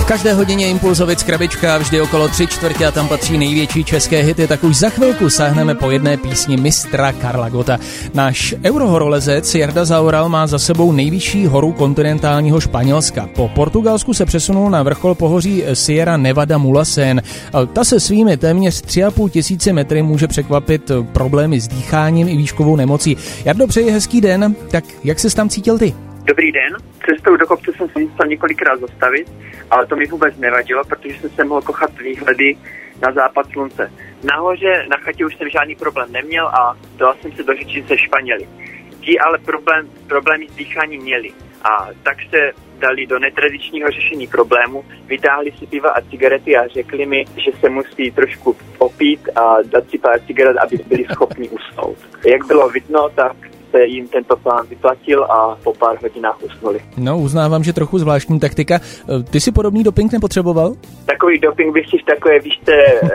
Každé hodině Impulzovic krabička, vždy okolo 3/4 a tam patří největší české hity, tak už za chvilku sáhneme po jedné písni mistra Karla Gotta. Náš eurohorolezec Jarda Zaoral má za sebou nejvyšší horu kontinentálního Španělska. Po Portugalsku se přesunul na vrchol pohoří Sierra Nevada Mulhacén. Ta se svými téměř 3,5 tisíce metry může překvapit problémy s dýcháním i výškovou nemocí. Jardo, přeji hezký den, tak jak ses tam cítil ty? Dobrý den. Cestou do kopce jsem se musel několikrát zastavit, ale to mi vůbec nevadilo, protože jsem se mohl kochat výhledy na západ slunce. Nahoře na chatě už jsem žádný problém neměl a dal jsem se do řeči se Španěli. Ti ale problémy s dýcháním měli a tak se dali do netradičního řešení problému, vytáhli si piva a cigarety a řekli mi, že se musí trošku opít a dát si pár cigaret, aby byli schopni usnout. Jak bylo vidno, tak se jim tento plán vyplatil a po pár hodinách usnuli. No, uznávám, že trochu zvláštní taktika. Ty si podobný doping nepotřeboval? Takový doping bych si v takové výšce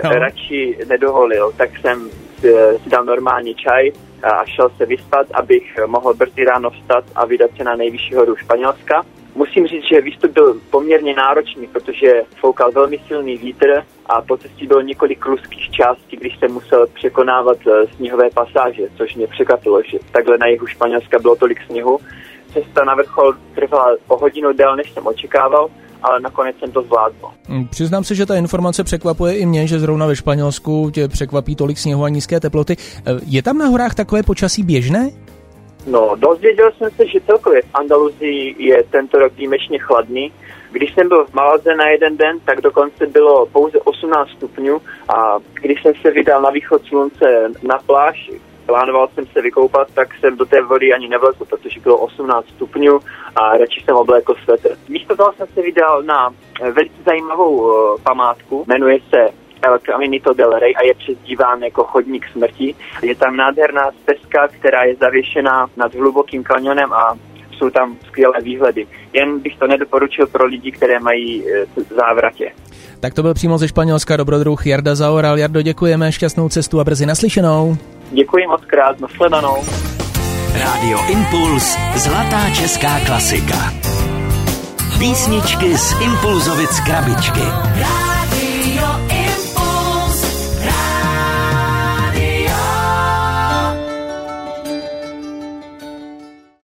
radši nedovolil, tak jsem si dal normálně čaj a šel se vyspat, abych mohl brzy ráno vstat a vydat se na nejvyšší horu Španělska. Musím říct, že výstup byl poměrně náročný, protože foukal velmi silný vítr a po cestě bylo několik kluských částí, když jsem musel překonávat sněhové pasáže, což mě překvapilo, že takhle na jihu Španělska bylo tolik sněhu. Cesta na vrchol trvala o hodinu déle, než jsem očekával, ale nakonec jsem to zvládl. Přiznám se, že ta informace překvapuje i mě, že zrovna ve Španělsku tě překvapí tolik sněhu a nízké teploty. Je tam na horách takové počasí běžné? No, dozvěděl jsem se, že celkově v Andaluzii je tento rok výjimečně chladný. Když jsem byl v Malaze na jeden den, tak dokonce bylo pouze 18 stupňů a když jsem se vydal na východ slunce na pláž, plánoval jsem se vykoupat, tak jsem do té vody ani nevlezl, protože bylo 18 stupňů a radši jsem oblékl svetr. Místo toho jsem se vydal na velice zajímavou památku, jmenuje se El Caminito del Rey a je přezdíván jako chodník smrti. Je tam nádherná stezka, která je zavěšená nad hlubokým kanionem a jsou tam skvělé výhledy. Jen bych to nedoporučil pro lidi, které mají závratě. Tak to byl přímo ze Španělska dobrodruh Jarda Zaoral. Jardo, děkujeme, šťastnou cestu a brzy naslyšenou. Děkuji moc krát, nasledanou. Rádio Impuls, zlatá česká klasika. Písničky z Impulzovic krabičky. Radio